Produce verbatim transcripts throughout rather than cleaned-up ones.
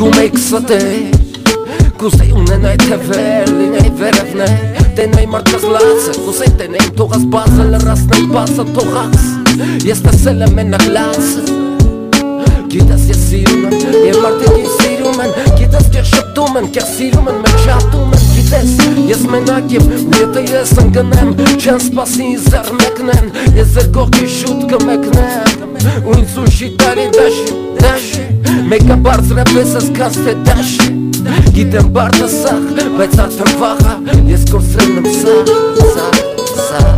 Զգում էի կսատեր Կուզեի ունենայ թե վեր, լինեի վերևներ Տենեի մարդկաս լացը, կուզեի տենեի թողաս բազը լրասնեի բազը թողաս Ես տեսել եմ մենակ լացը Գիտես ես սիրում եմ, և մարդիկ ինձ սիրում են Գիտես կեղ շպտում են, կեղ սիրում են, մեր շատում են Գիտես ես մենակ եմ, ու եթե ես ընգնեմ Չեն սպասի ինձ զեղ մեկնեն Ես ձեր կողքի շուտ կմեկնեմ Ու ինձ ուշի տարի դաշի, դաշի Մեկը բարձր է պես ես կաց թե դաշի Գիտեմ բարդը սաղ, բայց արդեն վաղա Ես կործրել եմ սաղ, սաղ, սաղ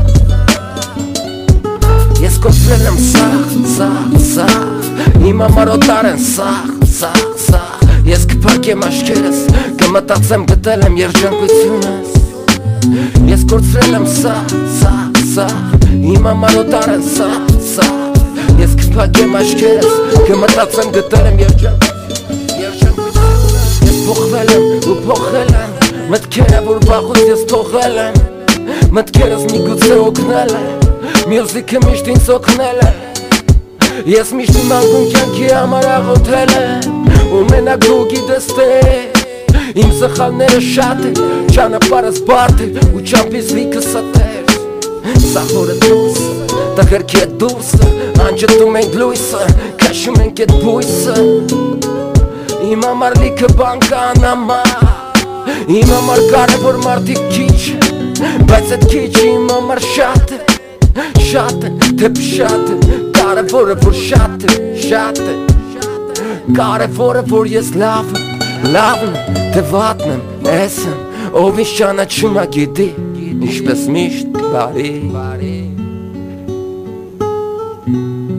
Ես կործրել եմ սաղ, սաղ, սաղ Իմ համար օտար են սաղ, սաղ, սաղ Ես կփակեմ աշկերս, կմտածեմ գտել եմ երջանկությունս Ես կործրել եմ սաղ, սաղ, սաղ Իմ համար օտար են սաղ, սաղ Ես կփակեմ աշկերս, կմտածեմ գտել եմ երջանկությունս Ես փոխվել եմ ու փոխել եմ Մտքերը որ վաղուց ես թողել եմ Մտքերս միգուցե օգնել է Մյուզիկը միշտ ինձ օգնել է Ես միշտ իմ անգուն կյանքի համար աղոթել եմ Ու մենակ դու գիտես թե Իմ սխալները շատ է Ճանապարհս բարդ է ու ճամփիս լիքը սատեր Սախորը դուրս, տղերքի հետ դուրսը Անջտում ենք լույսը, քաշում ենք էդ բույսը Իմ համար լիքը բան կան համար Իմ համար կարևոր մարդիկ քիչ Բայց էդ քիչը իմ համար շատ է Շատ է, թեպ շատ է Կարևորը որ շատ է, շատ է Կարևորը որ ես լավ եմ, լավն եմ Թե վատն եմ, ես եմ Ով ինձ ճանաչում է գիտի Ինչպես միշտ բարի